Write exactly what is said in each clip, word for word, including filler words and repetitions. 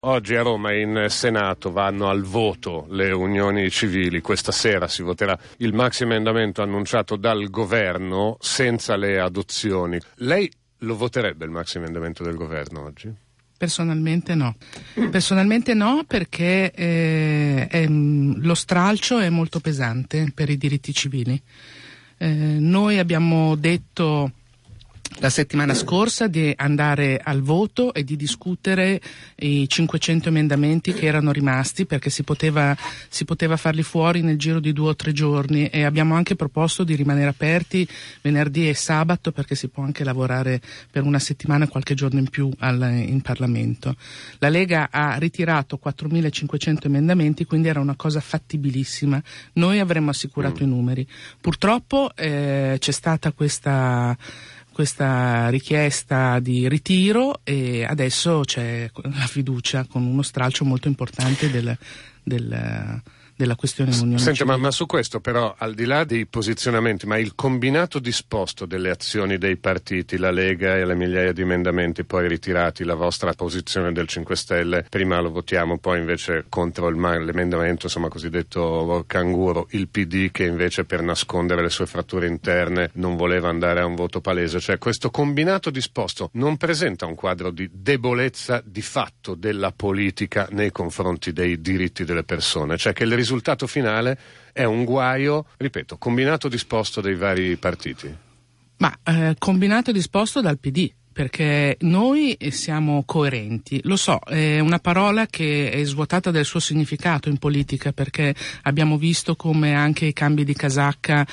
Oggi a Roma in Senato vanno al voto le unioni civili, questa sera si voterà il maxi emendamento annunciato dal governo senza le adozioni. Lei lo voterebbe il maxi emendamento del governo oggi? Personalmente no, personalmente no perché eh, è, lo stralcio è molto pesante per i diritti civili. Eh, noi abbiamo detto la settimana scorsa di andare al voto e di discutere i cinquecento emendamenti che erano rimasti, perché si poteva, si poteva farli fuori nel giro di due o tre giorni, e abbiamo anche proposto di rimanere aperti venerdì e sabato, perché si può anche lavorare per una settimana e qualche giorno in più al, in Parlamento. La Lega ha ritirato quattromilacinquecento emendamenti, quindi era una cosa fattibilissima. Noi avremmo assicurato mm. i numeri. Purtroppo eh, c'è stata questa questa richiesta di ritiro e adesso c'è la fiducia con uno stralcio molto importante del, del, della questione unione Senti, civile. ma, ma su questo però, al di là dei posizionamenti, ma il combinato disposto delle azioni dei partiti, la Lega e le migliaia di emendamenti poi ritirati, la vostra posizione del cinque Stelle, prima lo votiamo, poi invece contro il, l'emendamento insomma cosiddetto canguro, il P D che invece per nascondere le sue fratture interne non voleva andare a un voto palese, cioè questo combinato disposto non presenta un quadro di debolezza di fatto della politica nei confronti dei diritti delle persone, cioè che il risultato finale è un guaio, ripeto, combinato disposto dei vari partiti? Ma eh, combinato disposto dal P D, perché noi siamo coerenti. Lo so, è una parola che è svuotata del suo significato in politica, perché abbiamo visto come anche i cambi di casacca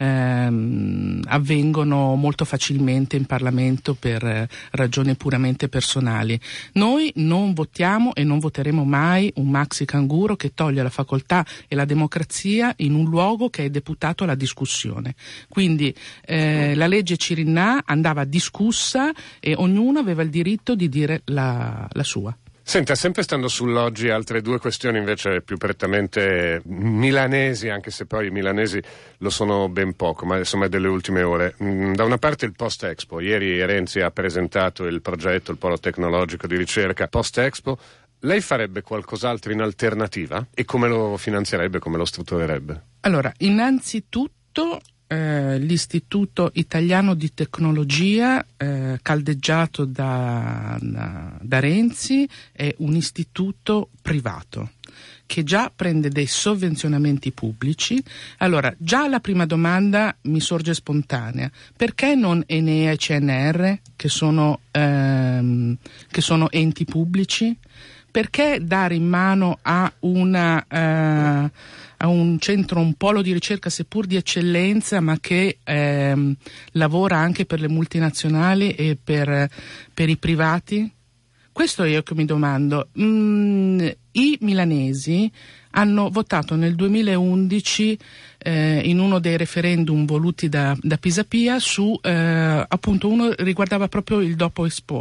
ehm, avvengono molto facilmente in Parlamento per eh, ragioni puramente personali. Noi non votiamo e non voteremo mai un maxi canguro che toglie la facoltà e la democrazia in un luogo che è deputato alla discussione. Quindi eh, la legge Cirinnà andava discussa e ognuno aveva il diritto di dire la, la sua. Senta, sempre stando sull'oggi, altre due questioni invece più prettamente milanesi, anche se poi i milanesi lo sono ben poco, ma insomma delle ultime ore. Da una parte il Post-Expo, ieri Renzi ha presentato il progetto, il polo tecnologico di ricerca Post-Expo. Lei farebbe qualcos'altro in alternativa? E come lo finanzierebbe, come lo strutturerebbe? Allora, innanzitutto Eh, l'Istituto Italiano di Tecnologia, eh, caldeggiato da, da, da Renzi, è un istituto privato che già prende dei sovvenzionamenti pubblici. Allora, già la prima domanda mi sorge spontanea: perché non Enea e C N R, che sono, ehm, che sono enti pubblici? Perché dare in mano a una eh, a un centro, un polo di ricerca seppur di eccellenza, ma che ehm, lavora anche per le multinazionali e per, per i privati? Questo è io che mi domando. Mm, i milanesi hanno votato nel duemilaundici eh, in uno dei referendum voluti da, da Pisapia su, eh, appunto, uno riguardava proprio il dopo Expo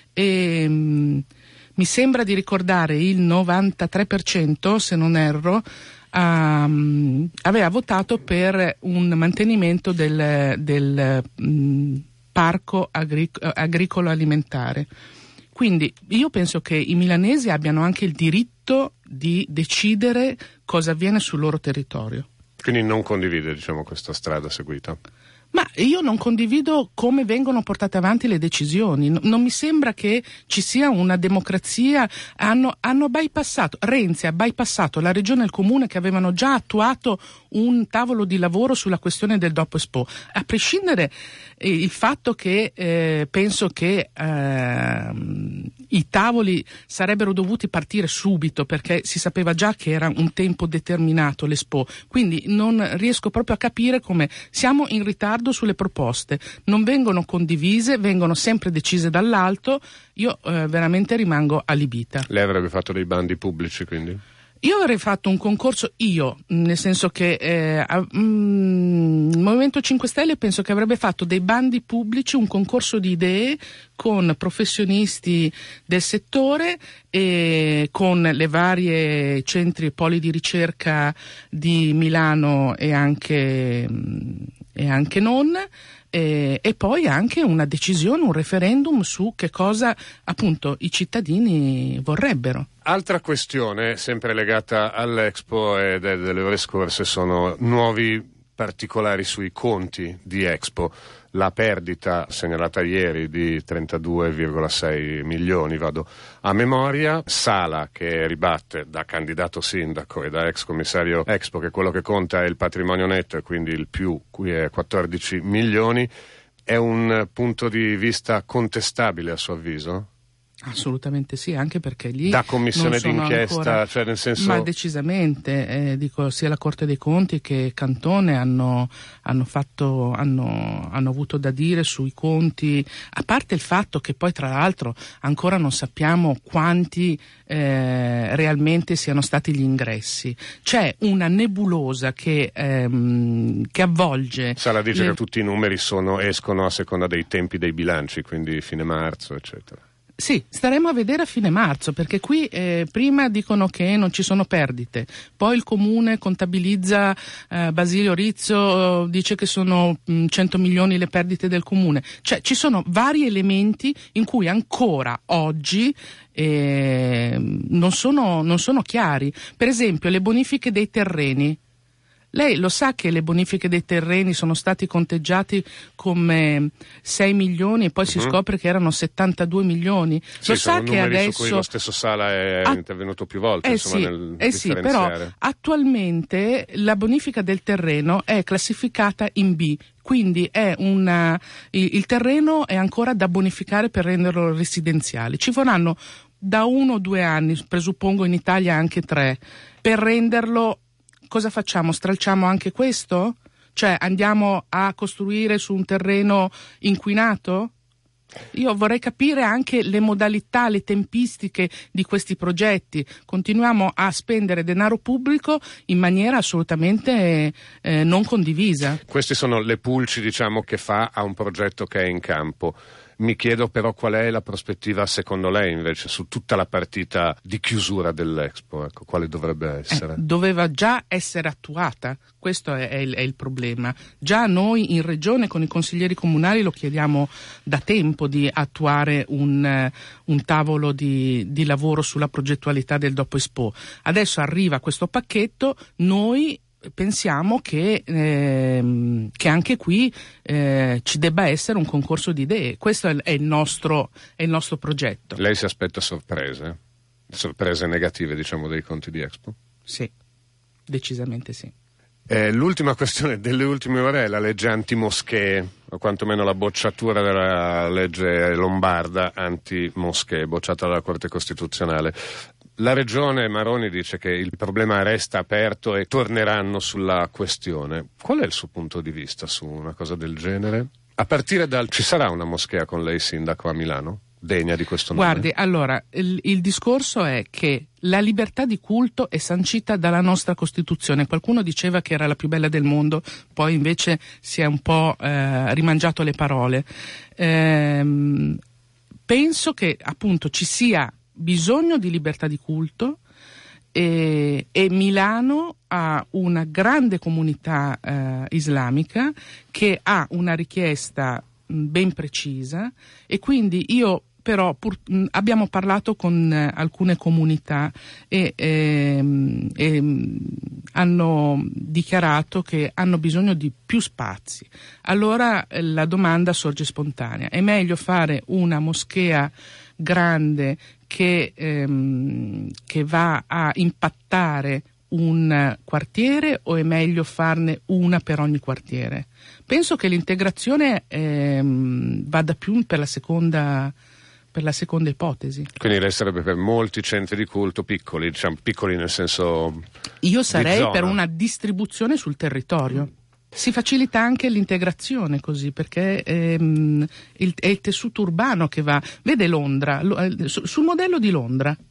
e mm, mi sembra di ricordare il novantatré per cento, se non erro, Um, aveva votato per un mantenimento del, del um, parco agric- agricolo alimentare. Quindi io penso che i milanesi abbiano anche il diritto di decidere cosa avviene sul loro territorio. Quindi non condivide, diciamo, questa strada seguita? Ma io non condivido come vengono portate avanti le decisioni. No, non mi sembra che ci sia una democrazia. Hanno, hanno bypassato, Renzi ha bypassato la regione e il comune che avevano già attuato un tavolo di lavoro sulla questione del dopo Expo. A prescindere eh, il fatto che eh, penso che eh, i tavoli sarebbero dovuti partire subito, perché si sapeva già che era un tempo determinato l'Expo. Quindi non riesco proprio a capire come siamo in ritardo sulle proposte, non vengono condivise, vengono sempre decise dall'alto. Io eh, veramente rimango allibita. Lei avrebbe fatto dei bandi pubblici, quindi? Io avrei fatto un concorso, io, nel senso che eh, mm, il Movimento cinque Stelle penso che avrebbe fatto dei bandi pubblici, un concorso di idee con professionisti del settore e con le varie centri e poli di ricerca di Milano e anche, e anche non, e, e poi anche una decisione, un referendum su che cosa appunto i cittadini vorrebbero. Altra questione, sempre legata all'Expo e delle ore scorse, sono nuovi particolari sui conti di Expo. La perdita segnalata ieri di trentadue virgola sei milioni, vado a memoria. Sala, che ribatte da candidato sindaco e da ex commissario Expo che quello che conta è il patrimonio netto e quindi il più, qui è quattordici milioni. È un punto di vista contestabile a suo avviso? Assolutamente sì, anche perché lì da commissione d'inchiesta, ancora, cioè nel senso... Ma decisamente, eh, dico, sia la Corte dei Conti che Cantone hanno, hanno fatto, hanno, hanno avuto da dire sui conti, a parte il fatto che poi tra l'altro ancora non sappiamo quanti eh, realmente siano stati gli ingressi. C'è una nebulosa che, ehm, che avvolge... Sala dice le... che tutti i numeri sono, escono a seconda dei tempi dei bilanci, quindi fine marzo, eccetera. Sì, staremo a vedere a fine marzo, perché qui eh, prima dicono che non ci sono perdite, poi il comune contabilizza, eh, Basilio Rizzo dice che sono mh, cento milioni le perdite del comune, cioè ci sono vari elementi in cui ancora oggi eh, non sono, non sono chiari. Per esempio le bonifiche dei terreni. Lei lo sa che le bonifiche dei terreni sono stati conteggiati come sei milioni e poi uh-huh. si scopre che erano settantadue milioni? Sì, lo sa sono che numeri adesso su cui lo stesso Sala è a... intervenuto più volte, eh insomma, sì, nel eh sì, però attualmente la bonifica del terreno è classificata in B, quindi è una, il, il terreno è ancora da bonificare per renderlo residenziale. Ci vorranno da uno o due anni, presuppongo in Italia anche tre, per renderlo. Cosa facciamo? Stralciamo anche questo? Cioè andiamo a costruire su un terreno inquinato? Io vorrei capire anche le modalità, le tempistiche di questi progetti. Continuiamo a spendere denaro pubblico in maniera assolutamente eh, non condivisa. Queste sono le pulci, diciamo, che fa a un progetto che è in campo. Mi chiedo però qual è la prospettiva secondo lei invece su tutta la partita di chiusura dell'Expo, ecco, quale dovrebbe essere? Eh, doveva già essere attuata, questo è, è, il, è il problema. Già noi in regione con i consiglieri comunali lo chiediamo da tempo di attuare un, un tavolo di, di lavoro sulla progettualità del dopo Expo. Adesso arriva questo pacchetto, noi pensiamo che, ehm, che anche qui eh, ci debba essere un concorso di idee. Questo è, è, il nostro, è il nostro progetto. Lei si aspetta sorprese? Sorprese negative, diciamo, dei conti di Expo? Sì, decisamente sì. Eh, l'ultima questione delle ultime ore è la legge antimoschee, o quantomeno la bocciatura della legge lombarda antimoschee, bocciata dalla Corte Costituzionale. La Regione Maroni dice che il problema resta aperto e torneranno sulla questione. Qual è il suo punto di vista su una cosa del genere? A partire dal... ci sarà una moschea con lei sindaco a Milano? Degna di questo nome? Guardi, allora, il, il discorso è che la libertà di culto è sancita dalla nostra Costituzione. Qualcuno diceva che era la più bella del mondo, poi invece si è un po' eh, rimangiato le parole. Ehm, penso che appunto ci sia bisogno di libertà di culto e, e Milano ha una grande comunità eh, islamica che ha una richiesta mh, ben precisa e quindi io però pur, mh, abbiamo parlato con eh, alcune comunità e, ehm, e mh, hanno dichiarato che hanno bisogno di più spazi. Allora eh, la domanda sorge spontanea: è meglio fare una moschea grande che, ehm, che va a impattare un quartiere o è meglio farne una per ogni quartiere? Penso che l'integrazione ehm, vada più per la seconda per la seconda ipotesi. Quindi lei sarebbe per molti centri di culto piccoli, diciamo piccoli nel senso io sarei di zona. Per una distribuzione sul territorio. Si facilita anche l'integrazione così, perché ehm, il, è il tessuto urbano che va. Vede Londra, lo, sul modello di Londra.